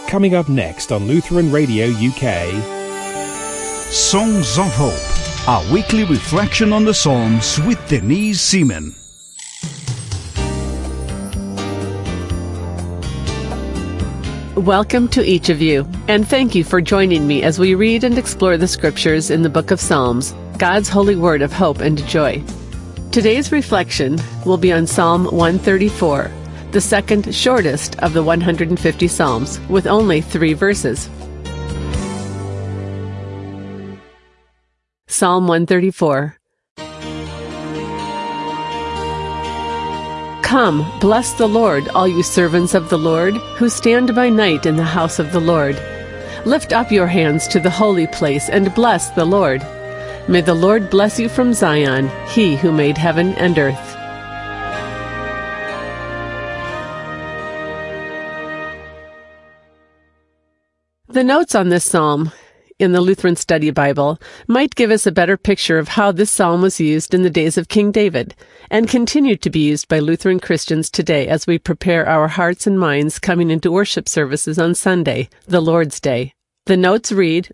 coming up next on Lutheran Radio UK. Songs of Hope, our weekly reflection on the Psalms with Denise Seaman. Welcome to each of you, and thank you for joining me as we read and explore the scriptures in the book of Psalms, God's holy word of hope and joy. Today's reflection will be on Psalm 134, the second shortest of the 150 Psalms, with only 3 verses. Psalm 134. Come, bless the Lord, all you servants of the Lord, who stand by night in the house of the Lord. Lift up your hands to the holy place and bless the Lord. May the Lord bless you from Zion, he who made heaven and earth. The notes on this psalm in the Lutheran Study Bible might give us a better picture of how this psalm was used in the days of King David, and continued to be used by Lutheran Christians today as we prepare our hearts and minds coming into worship services on Sunday, the Lord's Day. The notes read,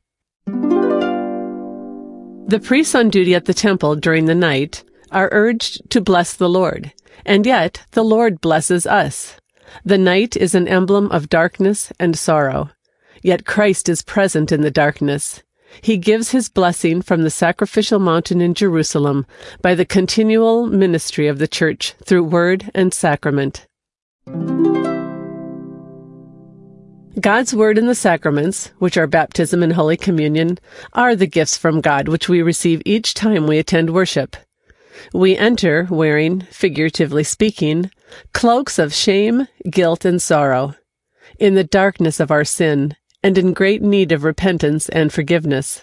The priests on duty at the temple during the night are urged to bless the Lord, and yet the Lord blesses us. The night is an emblem of darkness and sorrow. Yet Christ is present in the darkness. He gives his blessing from the sacrificial mountain in Jerusalem by the continual ministry of the Church through word and sacrament. God's word and the sacraments, which are baptism and Holy Communion, are the gifts from God which we receive each time we attend worship. We enter wearing, figuratively speaking, cloaks of shame, guilt, and sorrow, in the darkness of our sin, and in great need of repentance and forgiveness.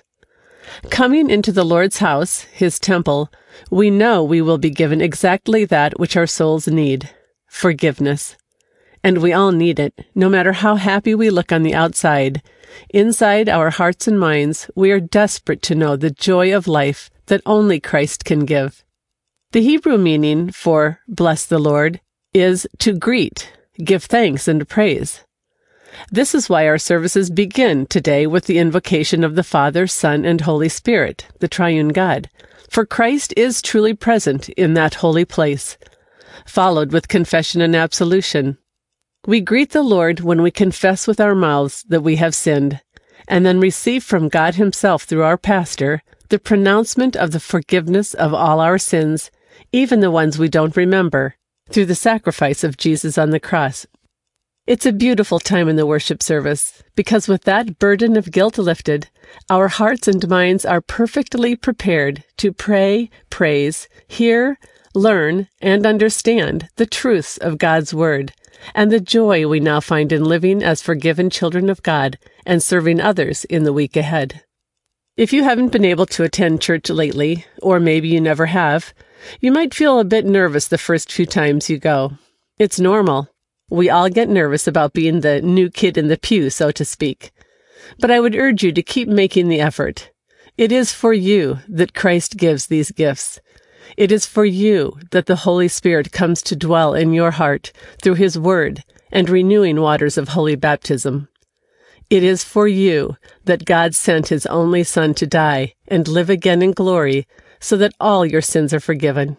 Coming into the Lord's house, his temple, we know we will be given exactly that which our souls need, forgiveness. And we all need it, no matter how happy we look on the outside. Inside our hearts and minds, we are desperate to know the joy of life that only Christ can give. The Hebrew meaning for bless the Lord is to greet, give thanks and praise. This is why our services begin today with the invocation of the Father, Son, and Holy Spirit, the triune God, for Christ is truly present in that holy place, followed with confession and absolution. We greet the Lord when we confess with our mouths that we have sinned, and then receive from God himself through our pastor the pronouncement of the forgiveness of all our sins, even the ones we don't remember, through the sacrifice of Jesus on the cross. It's a beautiful time in the worship service, because with that burden of guilt lifted, our hearts and minds are perfectly prepared to pray, praise, hear, learn, and understand the truths of God's Word, and the joy we now find in living as forgiven children of God and serving others in the week ahead. If you haven't been able to attend church lately, or maybe you never have, you might feel a bit nervous the first few times you go. It's normal. We all get nervous about being the new kid in the pew, so to speak. But I would urge you to keep making the effort. It is for you that Christ gives these gifts. It is for you that the Holy Spirit comes to dwell in your heart through his word and renewing waters of holy baptism. It is for you that God sent his only Son to die and live again in glory so that all your sins are forgiven.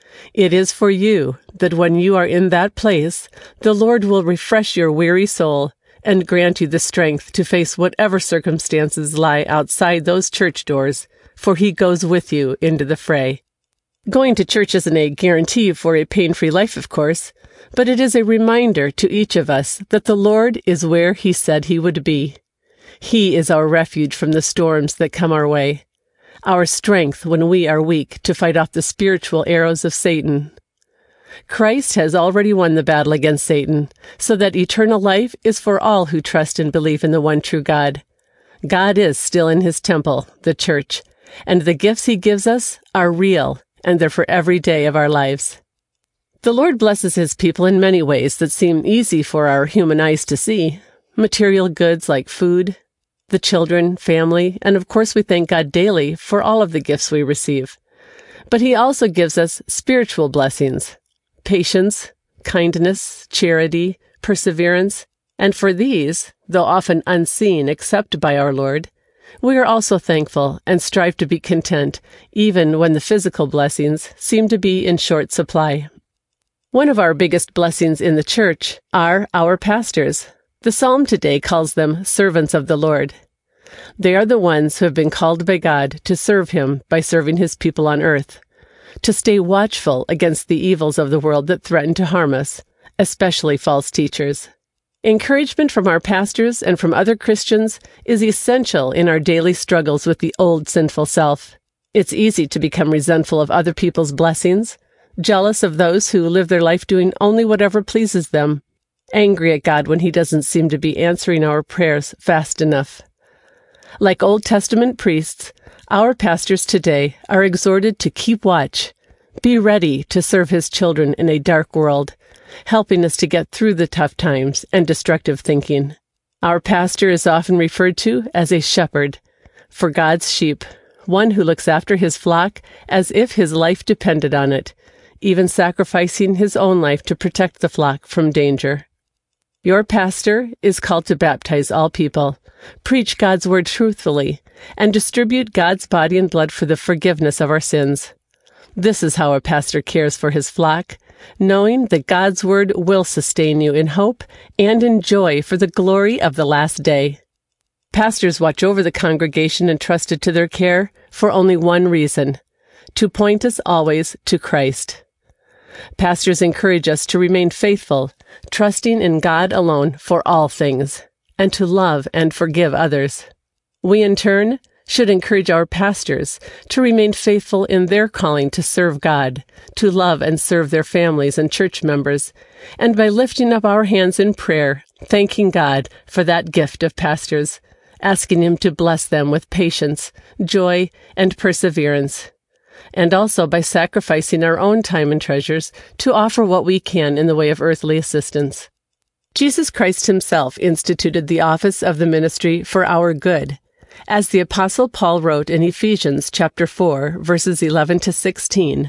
It is for you that when you are in that place, the Lord will refresh your weary soul and grant you the strength to face whatever circumstances lie outside those church doors, for he goes with you into the fray. Going to church isn't a guarantee for a pain-free life, of course, but it is a reminder to each of us that the Lord is where he said he would be. He is our refuge from the storms that come our way, our strength when we are weak to fight off the spiritual arrows of Satan. Christ has already won the battle against Satan, so that eternal life is for all who trust and believe in the one true God. God is still in his temple, the church, and the gifts he gives us are real, and they're for every day of our lives. The Lord blesses his people in many ways that seem easy for our human eyes to see. Material goods like food, the children, family, and of course we thank God daily for all of the gifts we receive. But he also gives us spiritual blessings, patience, kindness, charity, perseverance, And for these, though often unseen except by our Lord, we are also thankful and strive to be content, even when the physical blessings seem to be in short supply. One of our biggest blessings in the church are our pastors. The psalm today calls them servants of the Lord. They are the ones who have been called by God to serve Him by serving His people on earth, to stay watchful against the evils of the world that threaten to harm us, especially false teachers. Encouragement from our pastors and from other Christians is essential in our daily struggles with the old sinful self. It's easy to become resentful of other people's blessings, jealous of those who live their life doing only whatever pleases them, angry at God when He doesn't seem to be answering our prayers fast enough. Like Old Testament priests, our pastors today are exhorted to keep watch, be ready to serve His children in a dark world, helping us to get through the tough times and destructive thinking. Our pastor is often referred to as a shepherd for God's sheep, one who looks after his flock as if his life depended on it, even sacrificing his own life to protect the flock from danger. Your pastor is called to baptize all people, preach God's word truthfully, and distribute God's body and blood for the forgiveness of our sins. This is how a pastor cares for his flock, knowing that God's word will sustain you in hope and in joy for the glory of the last day. Pastors watch over the congregation entrusted to their care for only one reason: to point us always to Christ. Pastors encourage us to remain faithful, trusting in God alone for all things, and to love and forgive others. We, in turn, should encourage our pastors to remain faithful in their calling to serve God, to love and serve their families and church members, and by lifting up our hands in prayer, thanking God for that gift of pastors, asking Him to bless them with patience, joy, and perseverance, and also by sacrificing our own time and treasures to offer what we can in the way of earthly assistance. Jesus Christ Himself instituted the office of the ministry for our good, as the Apostle Paul wrote in Ephesians chapter 4, verses 11 to 16.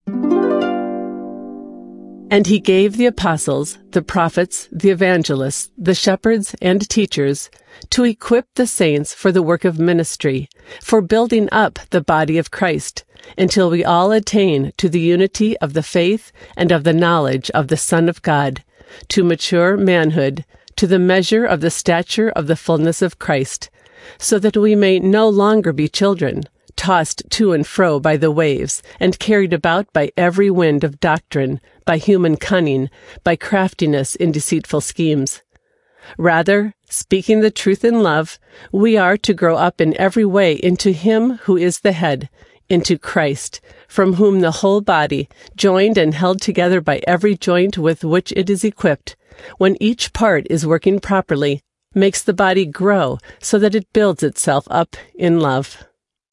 And He gave the apostles, the prophets, the evangelists, the shepherds, and teachers to equip the saints for the work of ministry, for building up the body of Christ, until we all attain to the unity of the faith and of the knowledge of the Son of God, to mature manhood, to the measure of the stature of the fullness of Christ, so that we may no longer be children, tossed to and fro by the waves, and carried about by every wind of doctrine, by human cunning, by craftiness in deceitful schemes. Rather, speaking the truth in love, we are to grow up in every way into Him who is the head, into Christ, from whom the whole body, joined and held together by every joint with which it is equipped, when each part is working properly, makes the body grow so that it builds itself up in love.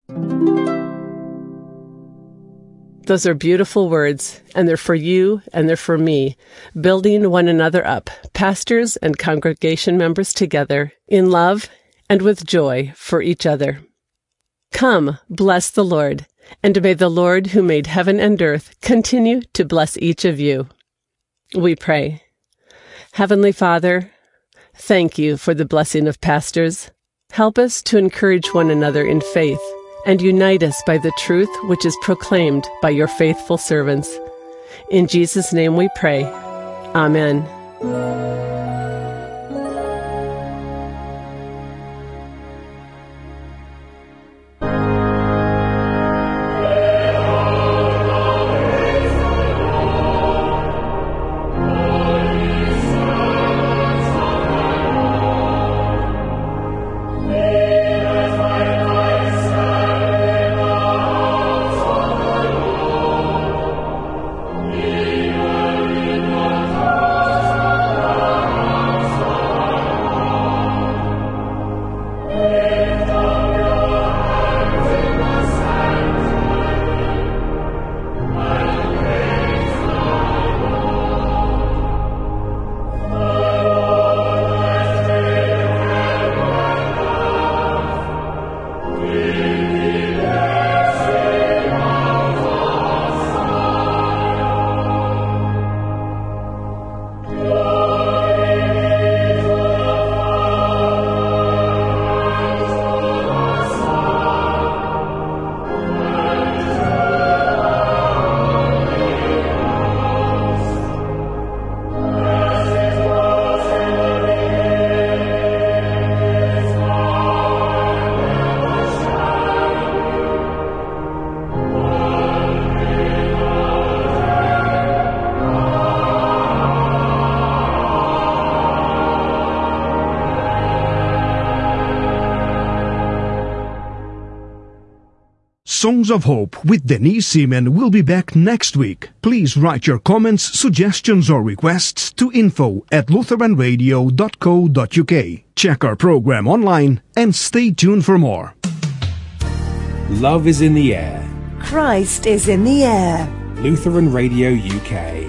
Those are beautiful words, and they're for you and they're for me, building one another up, pastors and congregation members together, in love and with joy for each other. Come, bless the Lord, and may the Lord who made heaven and earth continue to bless each of you. We pray. Heavenly Father, thank You for the blessing of pastors. Help us to encourage one another in faith, and unite us by the truth which is proclaimed by Your faithful servants. In Jesus' name we pray. Amen. Songs of Hope with Denise Seaman will be back next week. Please write your comments, suggestions, or requests to info@lutheranradio.co.uk. Check our program online and stay tuned for more. Love is in the air. Christ is in the air. Lutheran Radio UK.